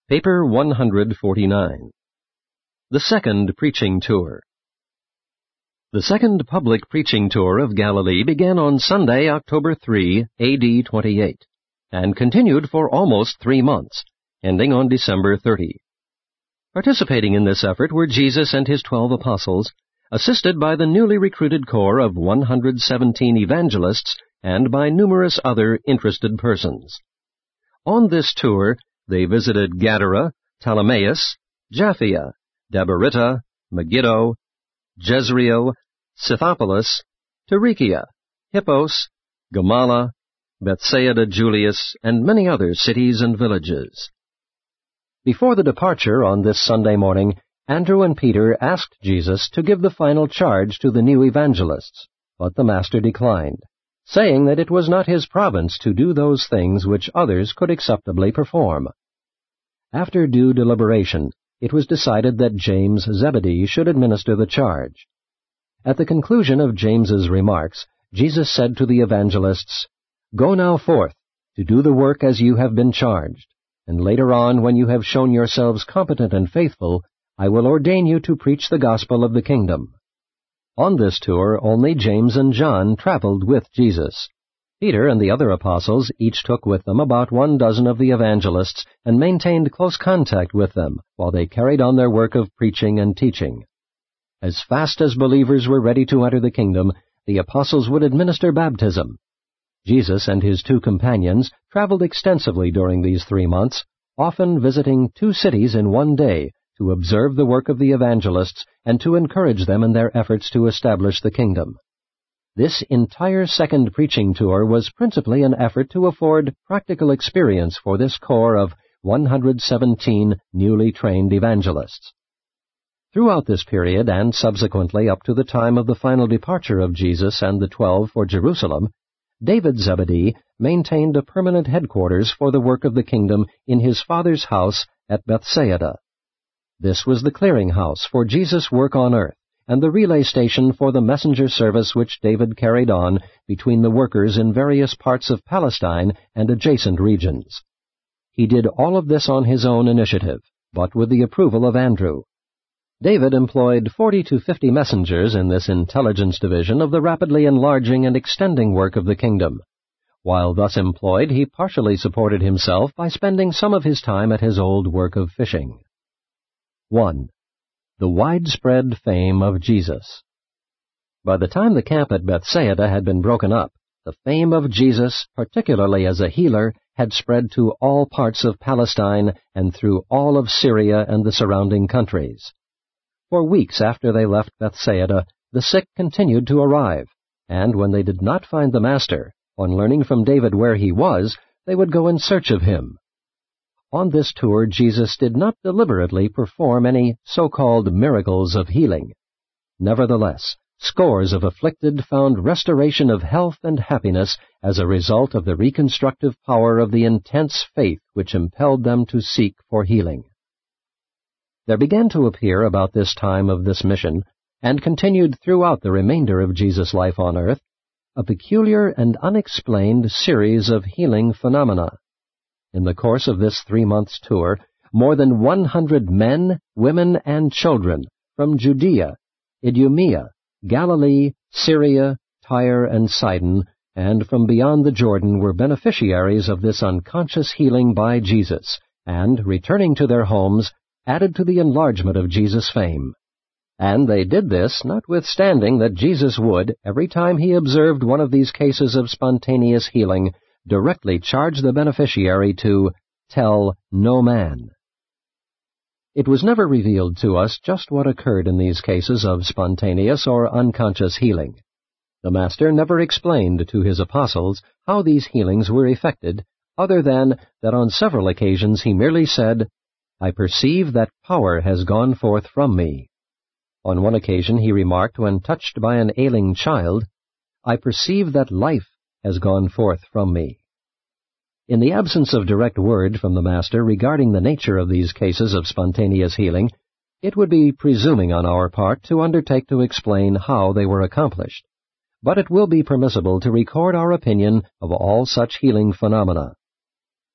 Paper 149. The Second Preaching Tour. The second public preaching tour of Galilee began on Sunday, October 3, A.D. 28, and continued for almost 3 months, ending on December 30. Participating in this effort were Jesus and his 12 apostles, assisted by the newly recruited corps of 117 evangelists and by numerous other interested persons. On this tour, they visited Gadara, Ptolemais, Japhia, Dabarita, Megiddo, Jezreel, Scythopolis, Tarichea, Hippos, Gamala, Bethsaida Julius, and many other cities and villages. Before the departure on this Sunday morning, Andrew and Peter asked Jesus to give the final charge to the new evangelists, but the Master declined, saying that it was not his province to do those things which others could acceptably perform. After due deliberation, it was decided that James Zebedee should administer the charge. At the conclusion of James's remarks, Jesus said to the evangelists, "Go now forth, to do the work as you have been charged, and later on, when you have shown yourselves competent and faithful, I will ordain you to preach the gospel of the kingdom." On this tour, only James and John traveled with Jesus. Peter and the other apostles each took with them about 12 of the evangelists and maintained close contact with them while they carried on their work of preaching and teaching. As fast as believers were ready to enter the kingdom, the apostles would administer baptism. Jesus and his 2 companions traveled extensively during these 3 months, often visiting 2 cities in one day to observe the work of the evangelists and to encourage them in their efforts to establish the kingdom. This entire second preaching tour was principally an effort to afford practical experience for this corps of 117 newly trained evangelists. Throughout this period, and subsequently up to the time of the final departure of Jesus and the 12 for Jerusalem, David Zebedee maintained a permanent headquarters for the work of the kingdom in his father's house at Bethsaida. This was the clearinghouse for Jesus' work on earth, and the relay station for the messenger service which David carried on between the workers in various parts of Palestine and adjacent regions. He did all of this on his own initiative, but with the approval of Andrew. David employed 40 to 50 messengers in this intelligence division of the rapidly enlarging and extending work of the kingdom. While thus employed, he partially supported himself by spending some of his time at his old work of fishing. 1. The widespread fame of Jesus. By the time the camp at Bethsaida had been broken up, the fame of Jesus, particularly as a healer, had spread to all parts of Palestine and through all of Syria and the surrounding countries. For weeks after they left Bethsaida, the sick continued to arrive, and when they did not find the Master, on learning from David where he was, they would go in search of him. On this tour, Jesus did not deliberately perform any so-called miracles of healing. Nevertheless, scores of afflicted found restoration of health and happiness as a result of the reconstructive power of the intense faith which impelled them to seek for healing. There began to appear about this time of this mission, and continued throughout the remainder of Jesus' life on earth, a peculiar and unexplained series of healing phenomena. In the course of this 3 months tour, more than 100 men, women, and children from Judea, Idumea, Galilee, Syria, Tyre, and Sidon, and from beyond the Jordan were beneficiaries of this unconscious healing by Jesus, and, returning to their homes, added to the enlargement of Jesus' fame. And they did this notwithstanding that Jesus would, every time he observed one of these cases of spontaneous healing, directly charge the beneficiary to tell no man. It was never revealed to us just what occurred in these cases of spontaneous or unconscious healing. The Master never explained to his apostles how these healings were effected, other than that on several occasions he merely said, "I perceive that power has gone forth from me." On one occasion he remarked when touched by an ailing child, "I perceive that life has gone forth from me." In the absence of direct word from the Master regarding the nature of these cases of spontaneous healing, it would be presuming on our part to undertake to explain how they were accomplished. But it will be permissible to record our opinion of all such healing phenomena.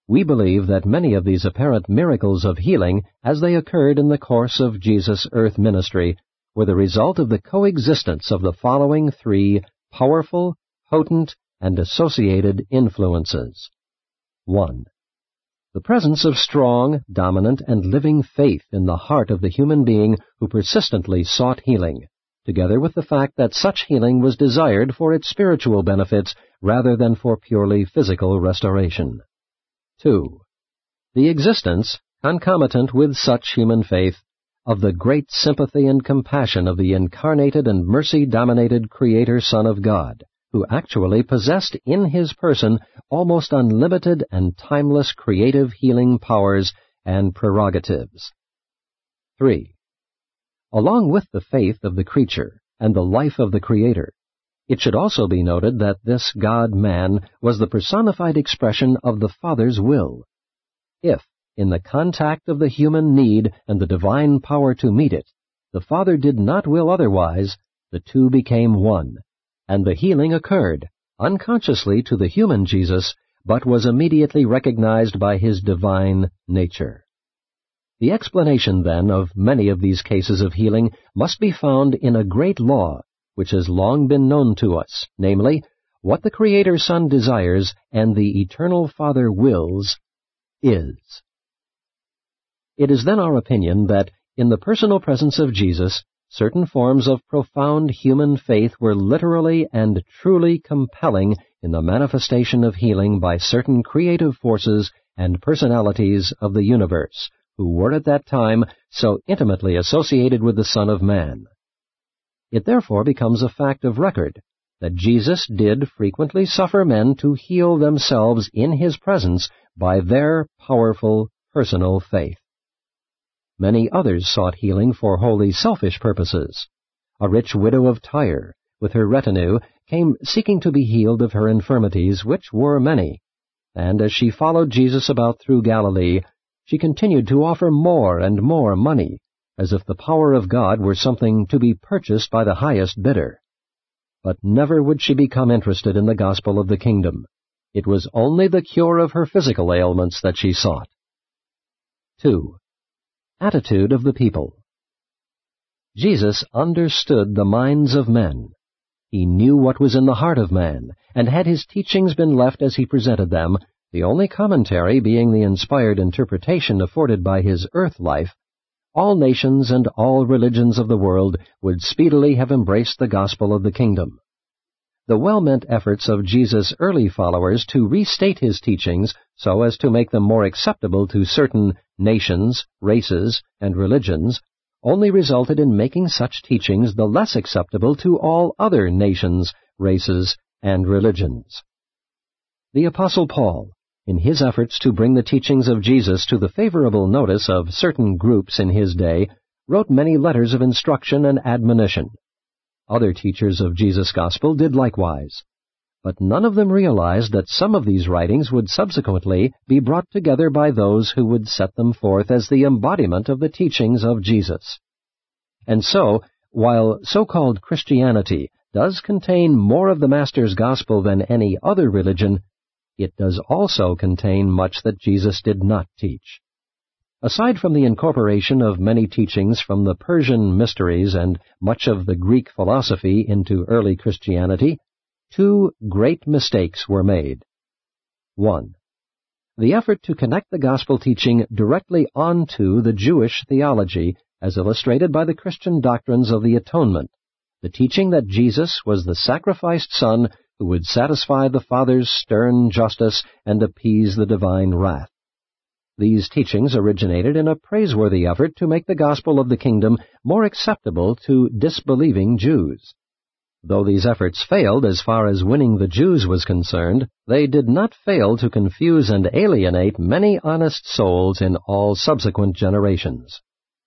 we believe that many of these apparent miracles of healing, as they occurred in the course of Jesus' earth ministry, were the result of the coexistence of the following three powerful, potent, and associated influences. 1. The presence of strong, dominant, and living faith in the heart of the human being who persistently sought healing, together with the fact that such healing was desired for its spiritual benefits rather than for purely physical restoration. 2. The existence, concomitant with such human faith, of the great sympathy and compassion of the incarnated and mercy-dominated Creator Son of God, who actually possessed in his person almost unlimited and timeless creative healing powers and prerogatives. 3. Along with the faith of the creature and the life of the Creator, it should also be noted that this God-man was the personified expression of the Father's will. If, in the contact of the human need and the divine power to meet it, the Father did not will otherwise, the two became one, and the healing occurred, unconsciously to the human Jesus, but was immediately recognized by his divine nature. The explanation, then, of many of these cases of healing must be found in a great law which has long been known to us, namely, what the Creator Son desires and the Eternal Father wills is. It is then our opinion that, in the personal presence of Jesus, certain forms of profound human faith were literally and truly compelling in the manifestation of healing by certain creative forces and personalities of the universe, who were at that time so intimately associated with the Son of Man. It therefore becomes a fact of record that Jesus did frequently suffer men to heal themselves in his presence by their powerful personal faith. Many others sought healing for wholly selfish purposes. A rich widow of Tyre, with her retinue, came seeking to be healed of her infirmities, which were many, and as she followed Jesus about through Galilee, she continued to offer more and more money, as if the power of God were something to be purchased by the highest bidder. But never would she become interested in the gospel of the kingdom. It was only the cure of her physical ailments that she sought. 2. Attitude of the people. Jesus understood the minds of men. He knew what was in the heart of man, and had his teachings been left as he presented them, the only commentary being the inspired interpretation afforded by his earth life, all nations and all religions of the world would speedily have embraced the gospel of the kingdom. The well-meant efforts of Jesus' early followers to restate his teachings so as to make them more acceptable to certain nations, races, and religions only resulted in making such teachings the less acceptable to all other nations, races, and religions. The Apostle Paul, in his efforts to bring the teachings of Jesus to the favorable notice of certain groups in his day, wrote many letters of instruction and admonition. Other teachers of Jesus' gospel did likewise, but none of them realized that some of these writings would subsequently be brought together by those who would set them forth as the embodiment of the teachings of Jesus. And so, while so-called Christianity does contain more of the Master's gospel than any other religion, it does also contain much that Jesus did not teach. Aside from the incorporation of many teachings from the Persian mysteries and much of the Greek philosophy into early Christianity, two great mistakes were made. 1. The effort to connect the gospel teaching directly onto the Jewish theology, as illustrated by the Christian doctrines of the atonement, the teaching that Jesus was the sacrificed Son who would satisfy the Father's stern justice and appease the divine wrath. These teachings originated in a praiseworthy effort to make the gospel of the kingdom more acceptable to disbelieving Jews. Though these efforts failed as far as winning the Jews was concerned, they did not fail to confuse and alienate many honest souls in all subsequent generations.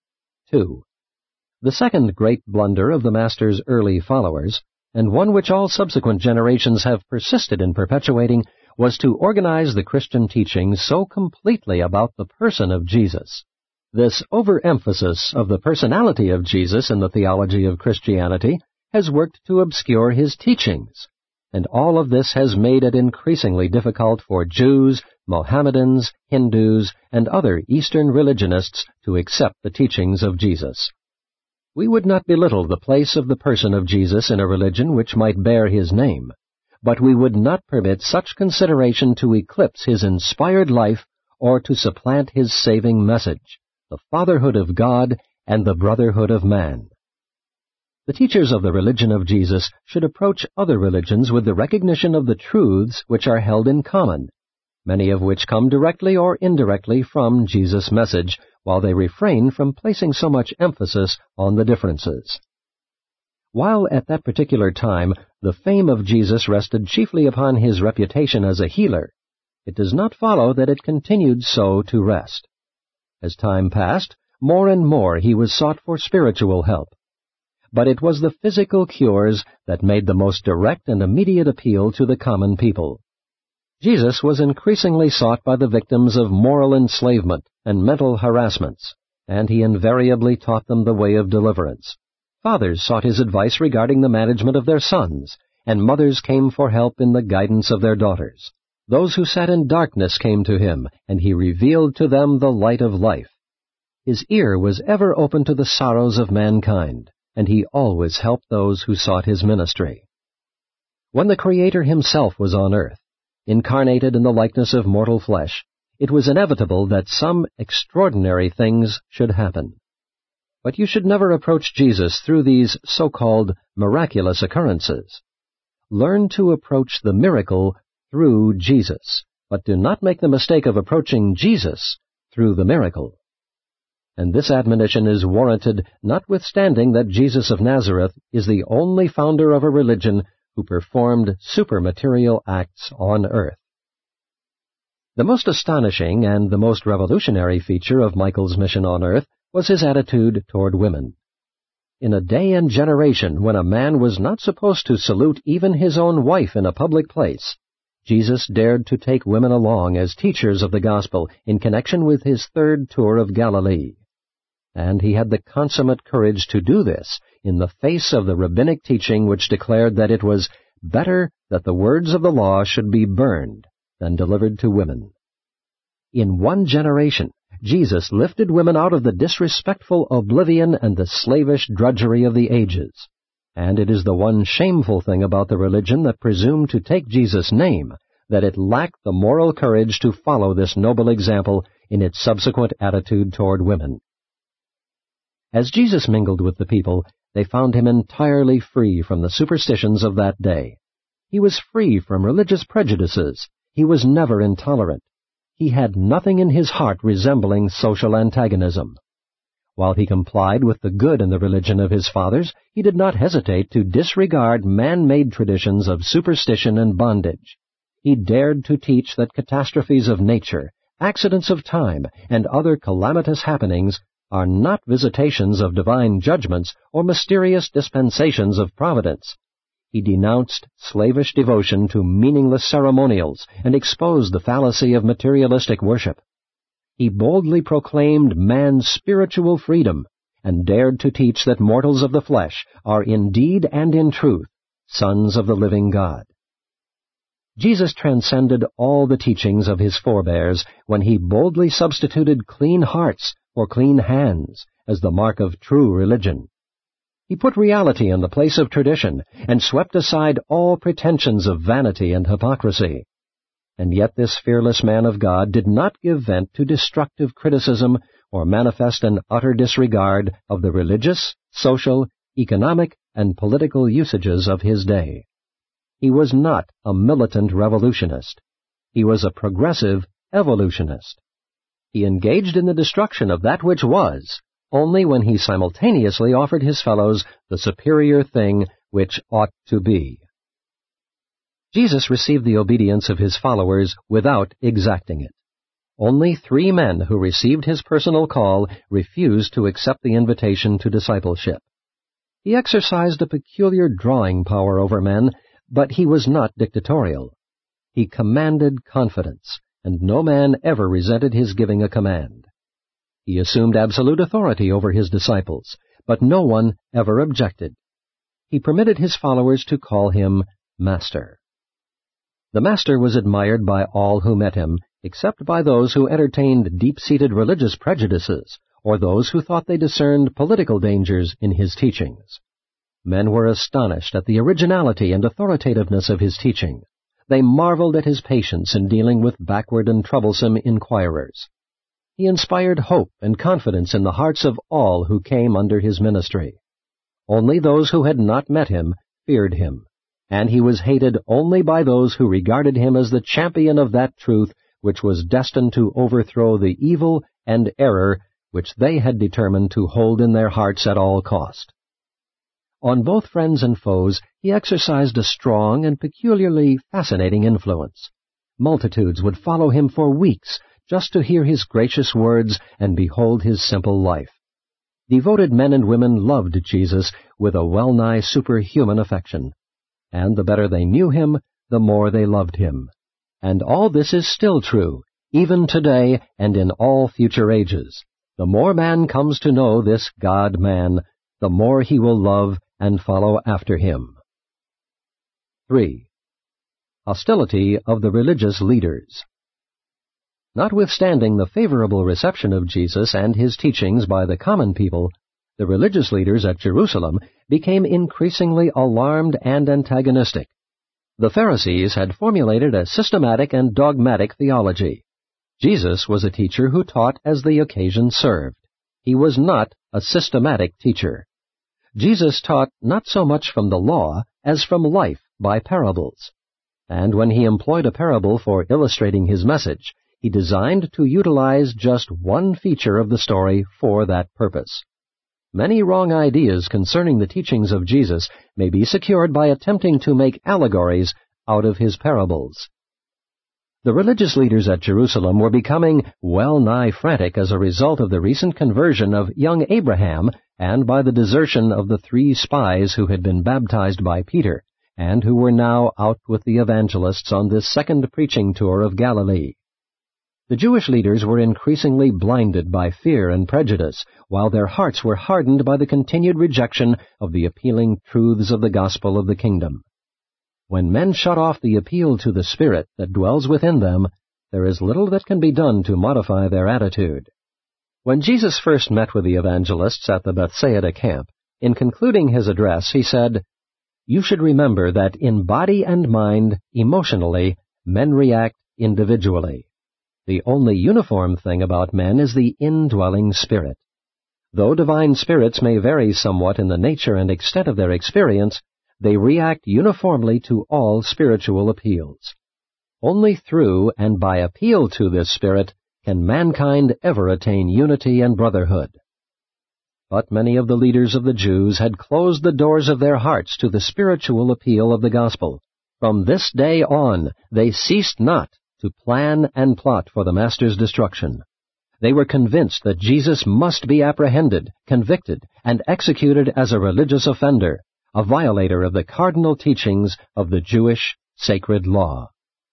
2. The second great blunder of the Master's early followers, and one which all subsequent generations have persisted in perpetuating, was to organize the Christian teaching so completely about the person of Jesus. This overemphasis of the personality of Jesus in the theology of Christianity has worked to obscure his teachings, and all of this has made it increasingly difficult for Jews, Mohammedans, Hindus, and other Eastern religionists to accept the teachings of Jesus. We would not belittle the place of the person of Jesus in a religion which might bear his name, but we would not permit such consideration to eclipse his inspired life or to supplant his saving message, the fatherhood of God and the brotherhood of man. The teachers of the religion of Jesus should approach other religions with the recognition of the truths which are held in common, many of which come directly or indirectly from Jesus' message, while they refrain from placing so much emphasis on the differences. While at that particular time the fame of Jesus rested chiefly upon his reputation as a healer, it does not follow that it continued so to rest. As time passed, more and more he was sought for spiritual help. But it was the physical cures that made the most direct and immediate appeal to the common people. Jesus was increasingly sought by the victims of moral enslavement and mental harassments, and he invariably taught them the way of deliverance. Fathers sought his advice regarding the management of their sons, and mothers came for help in the guidance of their daughters. Those who sat in darkness came to him, and he revealed to them the light of life. His ear was ever open to the sorrows of mankind, and he always helped those who sought his ministry. When the Creator himself was on earth, incarnated in the likeness of mortal flesh, it was inevitable that some extraordinary things should happen. But you should never approach Jesus through these so-called miraculous occurrences. Learn to approach the miracle through Jesus, but do not make the mistake of approaching Jesus through the miracle. And this admonition is warranted notwithstanding that Jesus of Nazareth is the only founder of a religion who performed supermaterial acts on earth. The most astonishing and the most revolutionary feature of Michael's mission on earth was his attitude toward women. In a day and generation when a man was not supposed to salute even his own wife in a public place, Jesus dared to take women along as teachers of the gospel in connection with his third tour of Galilee. And he had the consummate courage to do this in the face of the rabbinic teaching which declared that it was better that the words of the law should be burned than delivered to women. In one generation, Jesus lifted women out of the disrespectful oblivion and the slavish drudgery of the ages. And it is the one shameful thing about the religion that presumed to take Jesus' name, that it lacked the moral courage to follow this noble example in its subsequent attitude toward women. As Jesus mingled with the people, they found him entirely free from the superstitions of that day. He was free from religious prejudices. He was never intolerant. He had nothing in his heart resembling social antagonism. While he complied with the good in the religion of his fathers, he did not hesitate to disregard man-made traditions of superstition and bondage. He dared to teach that catastrophes of nature, accidents of time, and other calamitous happenings are not visitations of divine judgments or mysterious dispensations of providence. He denounced slavish devotion to meaningless ceremonials and exposed the fallacy of materialistic worship. He boldly proclaimed man's spiritual freedom and dared to teach that mortals of the flesh are in deed and in truth sons of the living God. Jesus transcended all the teachings of his forebears when he boldly substituted clean hearts for clean hands as the mark of true religion. He put reality in the place of tradition and swept aside all pretensions of vanity and hypocrisy. And yet this fearless man of God did not give vent to destructive criticism or manifest an utter disregard of the religious, social, economic, and political usages of his day. He was not a militant revolutionist. He was a progressive evolutionist. He engaged in the destruction of that which was, only when he simultaneously offered his fellows the superior thing which ought to be. Jesus received the obedience of his followers without exacting it. Only 3 men who received his personal call refused to accept the invitation to discipleship. He exercised a peculiar drawing power over men, but he was not dictatorial. He commanded confidence, and no man ever resented his giving a command. He assumed absolute authority over his disciples, but no one ever objected. He permitted his followers to call him Master. The Master was admired by all who met him, except by those who entertained deep-seated religious prejudices, or those who thought they discerned political dangers in his teachings. Men were astonished at the originality and authoritativeness of his teaching. They marveled at his patience in dealing with backward and troublesome inquirers. He inspired hope and confidence in the hearts of all who came under his ministry. Only those who had not met him feared him, and he was hated only by those who regarded him as the champion of that truth which was destined to overthrow the evil and error which they had determined to hold in their hearts at all cost. On both friends and foes, he exercised a strong and peculiarly fascinating influence. Multitudes would follow him for weeks just to hear his gracious words and behold his simple life. Devoted men and women loved Jesus with a well-nigh superhuman affection, and the better they knew him, the more they loved him. And all this is still true, even today and in all future ages. The more man comes to know this God-man, the more he will love and follow after him. 3. Hostility of the religious leaders. Notwithstanding the favorable reception of Jesus and his teachings by the common people, the religious leaders at Jerusalem became increasingly alarmed and antagonistic. The Pharisees had formulated a systematic and dogmatic theology. Jesus was a teacher who taught as the occasion served. He was not a systematic teacher. Jesus taught not so much from the law as from life by parables. And when he employed a parable for illustrating his message, he designed to utilize just one feature of the story for that purpose. Many wrong ideas concerning the teachings of Jesus may be secured by attempting to make allegories out of his parables. The religious leaders at Jerusalem were becoming well-nigh frantic as a result of the recent conversion of young Abraham and by the desertion of the 3 spies who had been baptized by Peter and who were now out with the evangelists on this second preaching tour of Galilee. The Jewish leaders were increasingly blinded by fear and prejudice, while their hearts were hardened by the continued rejection of the appealing truths of the gospel of the kingdom. When men shut off the appeal to the Spirit that dwells within them, there is little that can be done to modify their attitude. When Jesus first met with the evangelists at the Bethsaida camp, in concluding his address, he said, "You should remember that in body and mind, emotionally, men react individually. The only uniform thing about men is the indwelling Spirit. Though divine spirits may vary somewhat in the nature and extent of their experience, they react uniformly to all spiritual appeals. Only through and by appeal to this Spirit can mankind ever attain unity and brotherhood." But many of the leaders of the Jews had closed the doors of their hearts to the spiritual appeal of the gospel. From this day on, they ceased not to plan and plot for the Master's destruction. They were convinced that Jesus must be apprehended, convicted, and executed as a religious offender, a violator of the cardinal teachings of the Jewish sacred law.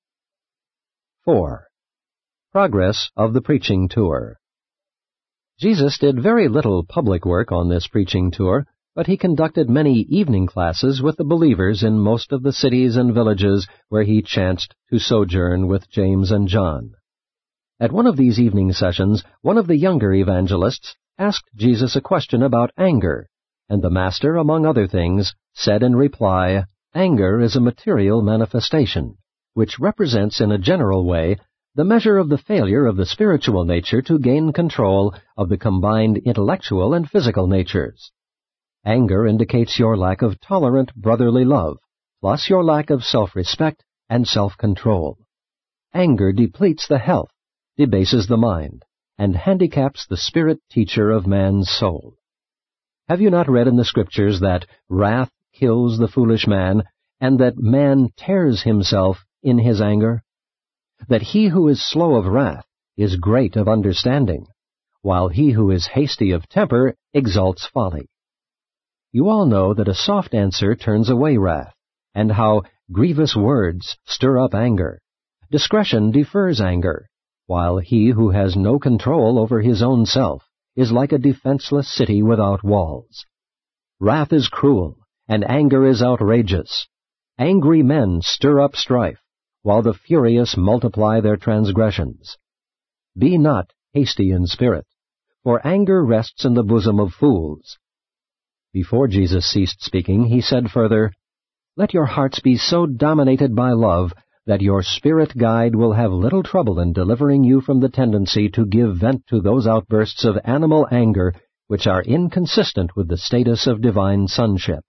4. Progress of the preaching tour. Jesus did very little public work on this preaching tour, but he conducted many evening classes with the believers in most of the cities and villages where he chanced to sojourn with James and John. At one of these evening sessions, one of the younger evangelists asked Jesus a question about anger, and the Master, among other things, said in reply, "Anger is a material manifestation, which represents in a general way the measure of the failure of the spiritual nature to gain control of the combined intellectual and physical natures. Anger indicates your lack of tolerant brotherly love, plus your lack of self-respect and self-control. Anger depletes the health, debases the mind, and handicaps the spirit teacher of man's soul. Have you not read in the Scriptures that wrath kills the foolish man, and that man tears himself in his anger? That he who is slow of wrath is great of understanding, while he who is hasty of temper exalts folly. You all know that a soft answer turns away wrath, and how grievous words stir up anger. Discretion defers anger, while he who has no control over his own self is like a defenseless city without walls. Wrath is cruel, and anger is outrageous. Angry men stir up strife, while the furious multiply their transgressions. Be not hasty in spirit, for anger rests in the bosom of fools. Before Jesus ceased speaking, he said further, Let your hearts be so dominated by love that your spirit guide will have little trouble in delivering you from the tendency to give vent to those outbursts of animal anger which are inconsistent with the status of divine sonship.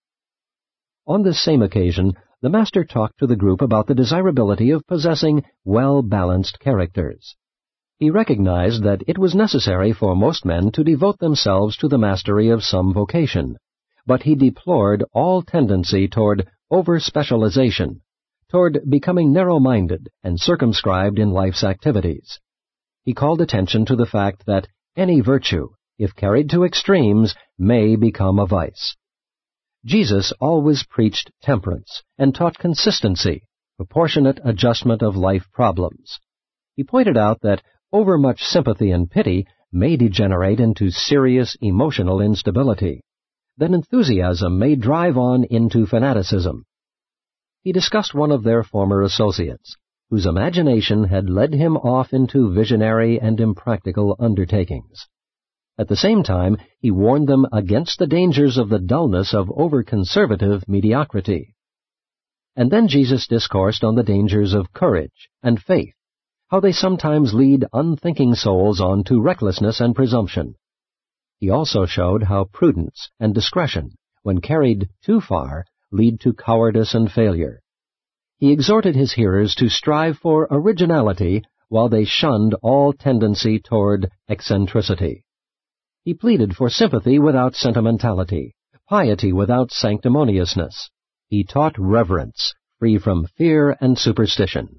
On this same occasion, the Master talked to the group about the desirability of possessing well-balanced characters. He recognized that it was necessary for most men to devote themselves to the mastery of some vocation, but he deplored all tendency toward over-specialization, toward becoming narrow-minded and circumscribed in life's activities. He called attention to the fact that any virtue, if carried to extremes, may become a vice. Jesus always preached temperance and taught consistency, proportionate adjustment of life problems. He pointed out that overmuch sympathy and pity may degenerate into serious emotional instability, that enthusiasm may drive on into fanaticism. He discussed one of their former associates, whose imagination had led him off into visionary and impractical undertakings. At the same time, he warned them against the dangers of the dullness of over-conservative mediocrity. And then Jesus discoursed on the dangers of courage and faith, how they sometimes lead unthinking souls on to recklessness and presumption. He also showed how prudence and discretion, when carried too far, lead to cowardice and failure. He exhorted his hearers to strive for originality while they shunned all tendency toward eccentricity. He pleaded for sympathy without sentimentality, piety without sanctimoniousness. He taught reverence, free from fear and superstition.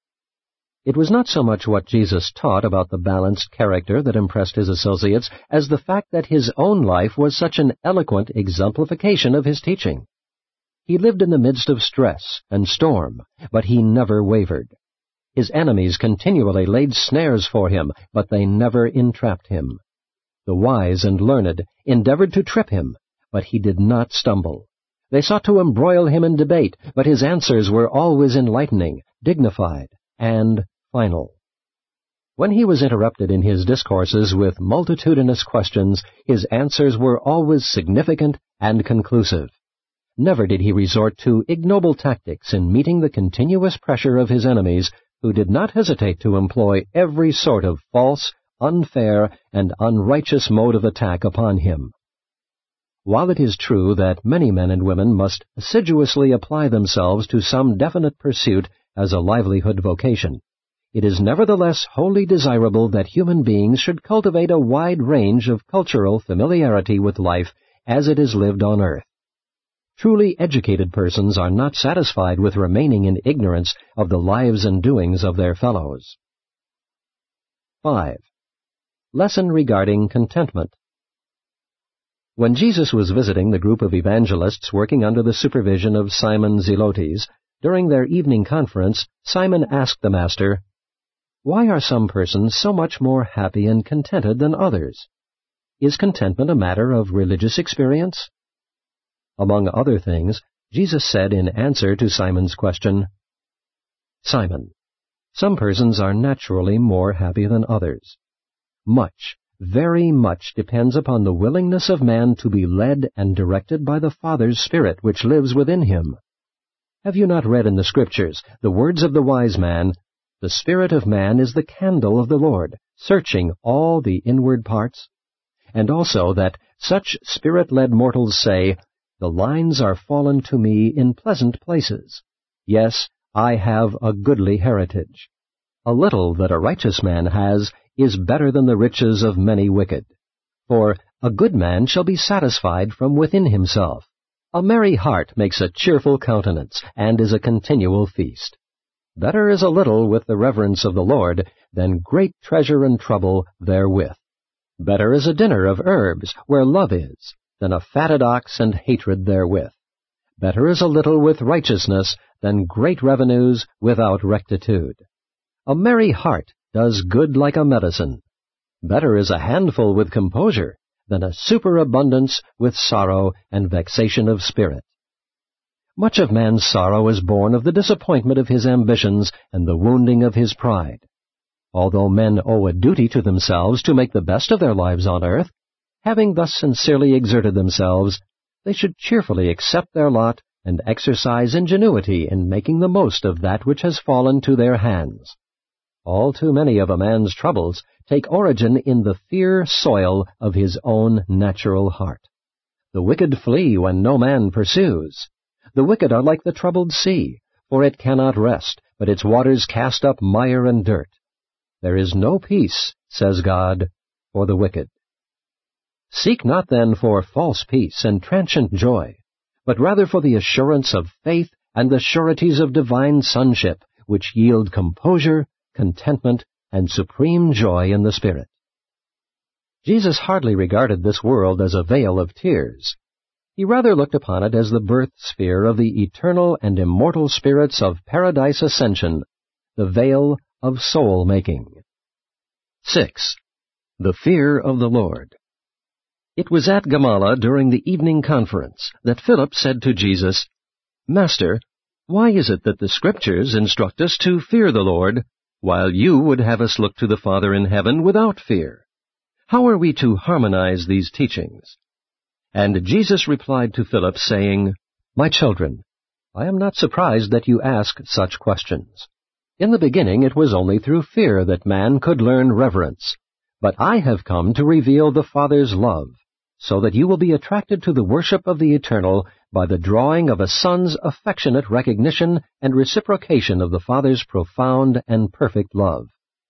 It was not so much what Jesus taught about the balanced character that impressed his associates as the fact that his own life was such an eloquent exemplification of his teaching. He lived in the midst of stress and storm, but he never wavered. His enemies continually laid snares for him, but they never entrapped him. The wise and learned endeavored to trip him, but he did not stumble. They sought to embroil him in debate, but his answers were always enlightening, dignified, and final. When he was interrupted in his discourses with multitudinous questions, his answers were always significant and conclusive. Never did he resort to ignoble tactics in meeting the continuous pressure of his enemies, who did not hesitate to employ every sort of false, unfair, and unrighteous mode of attack upon him. While it is true that many men and women must assiduously apply themselves to some definite pursuit as a livelihood vocation, it is nevertheless wholly desirable that human beings should cultivate a wide range of cultural familiarity with life as it is lived on earth. Truly educated persons are not satisfied with remaining in ignorance of the lives and doings of their fellows. 5. Lesson regarding contentment. When Jesus was visiting the group of evangelists working under the supervision of Simon Zelotes, during their evening conference, Simon asked the Master, "Why are some persons so much more happy and contented than others? Is contentment a matter of religious experience?" Among other things, Jesus said in answer to Simon's question, "Simon, some persons are naturally more happy than others. Much, very much depends upon the willingness of man to be led and directed by the Father's Spirit which lives within him. Have you not read in the Scriptures the words of the wise man, 'The spirit of man is the candle of the Lord, searching all the inward parts'? And also that such spirit-led mortals say, 'The lines are fallen to me in pleasant places. Yes, I have a goodly heritage. A little that a righteous man has is better than the riches of many wicked. For a good man shall be satisfied from within himself. A merry heart makes a cheerful countenance, and is a continual feast. Better is a little with the reverence of the Lord than great treasure and trouble therewith. Better is a dinner of herbs where love is, than a fatted ox and hatred therewith. Better is a little with righteousness than great revenues without rectitude. A merry heart does good like a medicine. Better is a handful with composure than a superabundance with sorrow and vexation of spirit. Much of man's sorrow is born of the disappointment of his ambitions and the wounding of his pride. Although men owe a duty to themselves to make the best of their lives on earth, having thus sincerely exerted themselves, they should cheerfully accept their lot and exercise ingenuity in making the most of that which has fallen to their hands. All too many of a man's troubles take origin in the fear soil of his own natural heart. The wicked flee when no man pursues. The wicked are like the troubled sea, for it cannot rest, but its waters cast up mire and dirt. There is no peace, says God, for the wicked. Seek not then for false peace and transient joy, but rather for the assurance of faith and the sureties of divine sonship, which yield composure, contentment, and supreme joy in the Spirit. Jesus hardly regarded this world as a vale of tears. He rather looked upon it as the birth sphere of the eternal and immortal spirits of paradise ascension, the vale of soul-making. 6. The fear of the Lord. It was at Gamala during the evening conference that Philip said to Jesus, "Master, why is it that the Scriptures instruct us to fear the Lord, while you would have us look to the Father in heaven without fear? How are we to harmonize these teachings?" And Jesus replied to Philip, saying, "My children, I am not surprised that you ask such questions. In the beginning it was only through fear that man could learn reverence, but I have come to reveal the Father's love, so that you will be attracted to the worship of the eternal by the drawing of a son's affectionate recognition and reciprocation of the Father's profound and perfect love.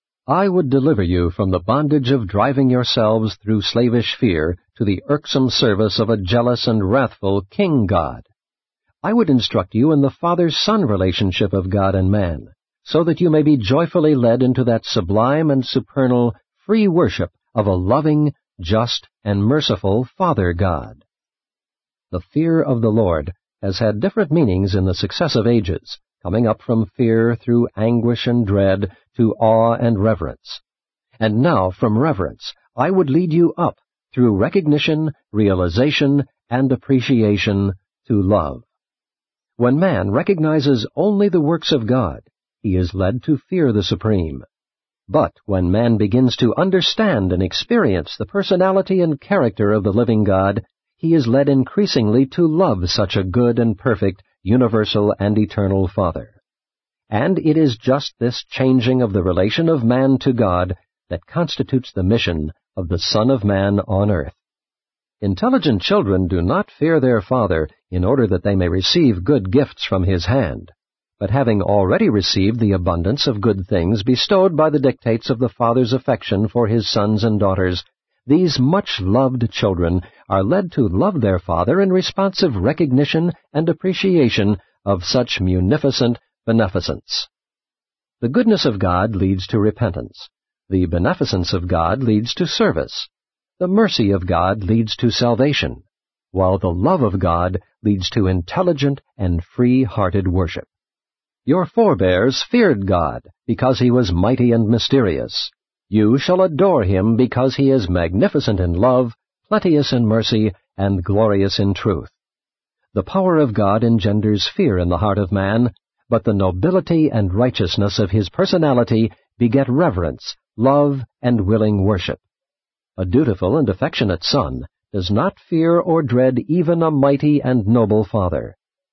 I would deliver you from the bondage of driving yourselves through slavish fear to the irksome service of a jealous and wrathful King God. I would instruct you in the Father-Son relationship of God and man, so that you may be joyfully led into that sublime and supernal free worship of a loving, just, and merciful Father God. The fear of the Lord has had different meanings in the successive ages, coming up from fear through anguish and dread to awe and reverence. And now, from reverence, I would lead you up, through recognition, realization, and appreciation, to love. When man recognizes only the works of God, he is led to fear the Supreme. But when man begins to understand and experience the personality and character of the living God, he is led increasingly to love such a good and perfect, universal and eternal Father. And it is just this changing of the relation of man to God that constitutes the mission of the Son of Man on earth. Intelligent children do not fear their father in order that they may receive good gifts from his hand, but having already received the abundance of good things bestowed by the dictates of the Father's affection for his sons and daughters, these much-loved children are led to love their Father in responsive recognition and appreciation of such munificent beneficence. The goodness of God leads to repentance. The beneficence of God leads to service. The mercy of God leads to salvation, while the love of God leads to intelligent and free-hearted worship. Your forebears feared God because he was mighty and mysterious. You shall adore him because he is magnificent in love, plenteous in mercy, and glorious in truth. The power of God engenders fear in the heart of man, but the nobility and righteousness of his personality beget reverence, love, and willing worship. A dutiful and affectionate son does not fear or dread even a mighty and noble father.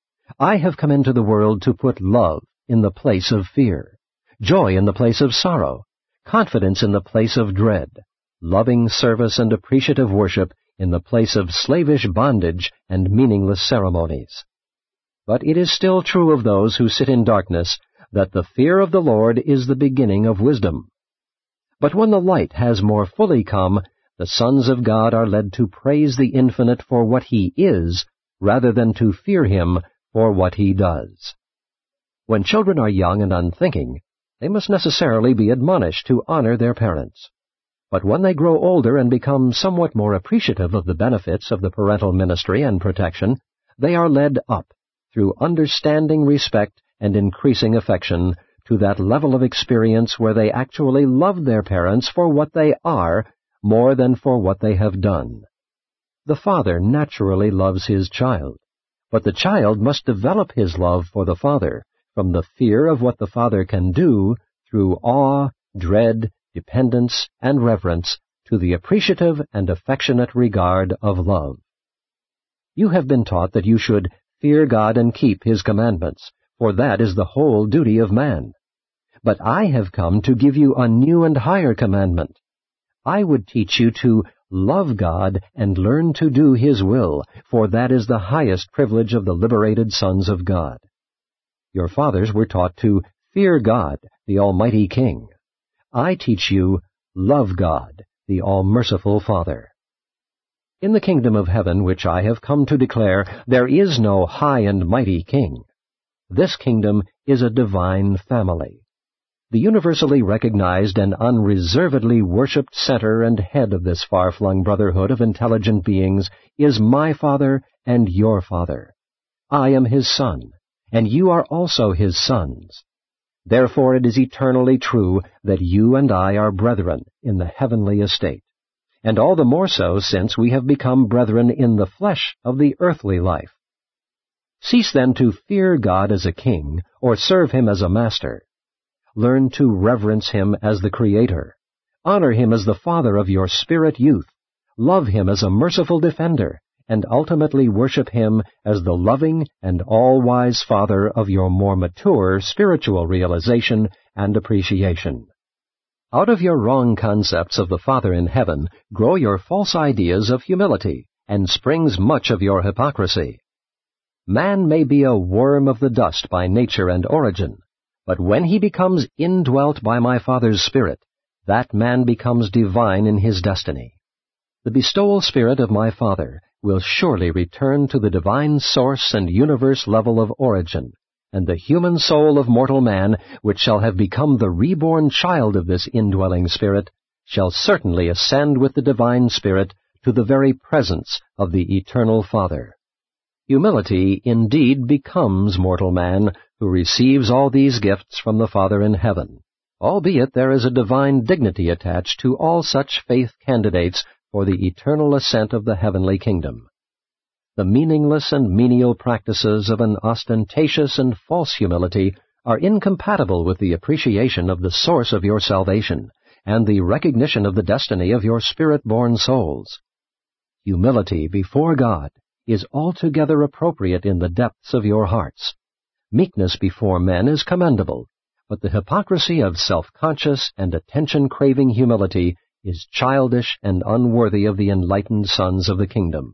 I have come into the world to put love in the place of fear, joy in the place of sorrow, confidence in the place of dread, loving service and appreciative worship in the place of slavish bondage and meaningless ceremonies. But it is still true of those who sit in darkness that the fear of the Lord is the beginning of wisdom. But when the light has more fully come, the sons of God are led to praise the Infinite for what he is, rather than to fear him for what he does. When children are young and unthinking, they must necessarily be admonished to honor their parents. But when they grow older and become somewhat more appreciative of the benefits of the parental ministry and protection, they are led up, through understanding respect and increasing affection, to that level of experience where they actually love their parents for what they are more than for what they have done. The father naturally loves his child, But the child must develop his love for the father from the fear of what the father can do through awe, dread, dependence, and reverence to the appreciative and affectionate regard of love. You have been taught that you should fear God and keep His commandments, for that is the whole duty of man. But I have come to give you a new and higher commandment. I would teach you to love God and learn to do His will, for that is the highest privilege of the liberated sons of God. Your fathers were taught to fear God, the Almighty King. I teach you, love God, the all-merciful Father. In the kingdom of heaven which I have come to declare, there is no high and mighty king. This kingdom is a divine family. The universally recognized and unreservedly worshipped center and head of this far-flung brotherhood of intelligent beings is my Father and your Father. I am His Son, and you are also His sons. Therefore it is eternally true that you and I are brethren in the heavenly estate, and all the more so since we have become brethren in the flesh of the earthly life. Cease then to fear God as a king, or serve Him as a master. Learn to reverence Him as the Creator. Honor Him as the Father of your spirit youth. Love Him as a merciful defender, and ultimately worship Him as the loving and all-wise Father of your more mature spiritual realization and appreciation. Out of your wrong concepts of the Father in heaven grow your false ideas of humility, and springs much of your hypocrisy. Man may be a worm of the dust by nature and origin, but when he becomes indwelt by my Father's Spirit, that man becomes divine in his destiny. The bestowal spirit of my Father will surely return to the divine source and universe level of origin, and the human soul of mortal man, which shall have become the reborn child of this indwelling Spirit, shall certainly ascend with the divine Spirit to the very presence of the eternal Father. Humility indeed becomes mortal man, who receives all these gifts from the Father in heaven, albeit there is a divine dignity attached to all such faith candidates for the eternal ascent of the heavenly kingdom. The meaningless and menial practices of an ostentatious and false humility are incompatible with the appreciation of the source of your salvation and the recognition of the destiny of your spirit-born souls. Humility before God is altogether appropriate in the depths of your hearts. Meekness before men is commendable, but the hypocrisy of self-conscious and attention-craving humility is childish and unworthy of the enlightened sons of the kingdom.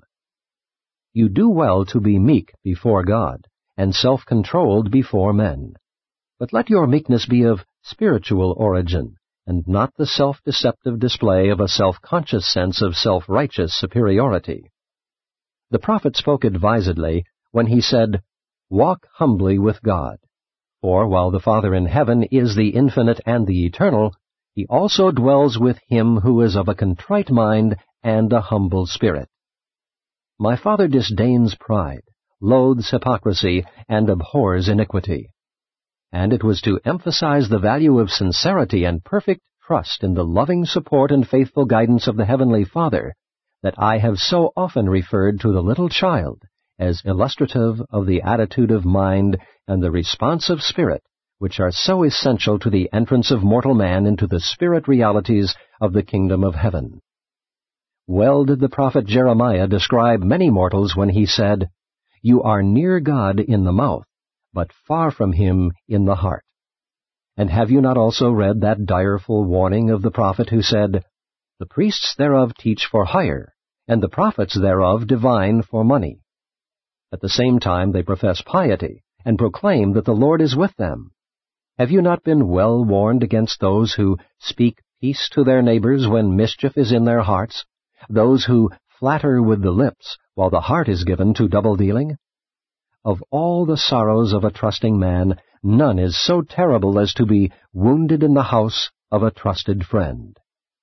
You do well to be meek before God, and self-controlled before men. But let your meekness be of spiritual origin, and not the self-deceptive display of a self-conscious sense of self-righteous superiority. The prophet spoke advisedly when he said, "Walk humbly with God." For while the Father in heaven is the infinite and the eternal, He also dwells with him who is of a contrite mind and a humble spirit. My Father disdains pride, loathes hypocrisy, and abhors iniquity. And it was to emphasize the value of sincerity and perfect trust in the loving support and faithful guidance of the Heavenly Father that I have so often referred to the little child as illustrative of the attitude of mind and the responsive spirit which are so essential to the entrance of mortal man into the spirit realities of the kingdom of heaven. Well did the prophet Jeremiah describe many mortals when he said, "You are near God in the mouth, but far from Him in the heart." And have you not also read that direful warning of the prophet who said, "The priests thereof teach for hire, and the prophets thereof divine for money"? At the same time they profess piety, and proclaim that the Lord is with them. Have you not been well warned against those who speak peace to their neighbors when mischief is in their hearts, those who flatter with the lips while the heart is given to double-dealing? Of all the sorrows of a trusting man, none is so terrible as to be wounded in the house of a trusted friend.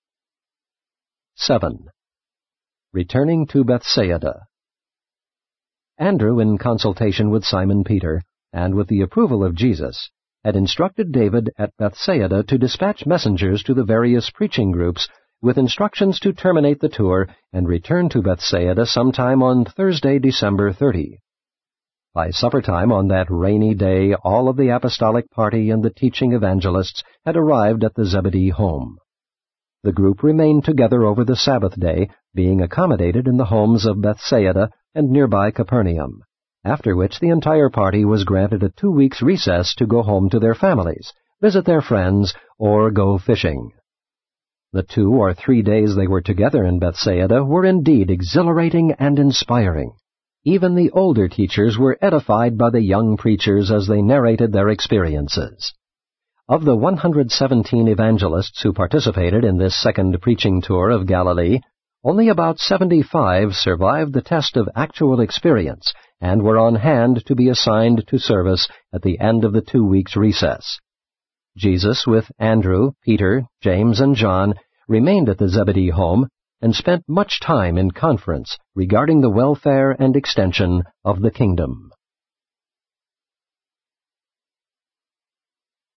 7. Returning to Bethsaida. Andrew, in consultation with Simon Peter, and with the approval of Jesus, had instructed David at Bethsaida to dispatch messengers to the various preaching groups with instructions to terminate the tour and return to Bethsaida sometime on Thursday, December 30. By supper-time on that rainy day, all of the apostolic party and the teaching evangelists had arrived at the Zebedee home. The group remained together over the Sabbath day, being accommodated in the homes of Bethsaida and nearby Capernaum, after which the entire party was granted a 2 weeks' recess to go home to their families, visit their friends, or go fishing. The 2 or 3 days they were together in Bethsaida were indeed exhilarating and inspiring. Even the older teachers were edified by the young preachers as they narrated their experiences. Of the 117 evangelists who participated in this second preaching tour of Galilee, only about 75 survived the test of actual experience and were on hand to be assigned to service at the end of the 2 weeks' recess. Jesus, with Andrew, Peter, James, and John, remained at the Zebedee home and spent much time in conference regarding the welfare and extension of the kingdom.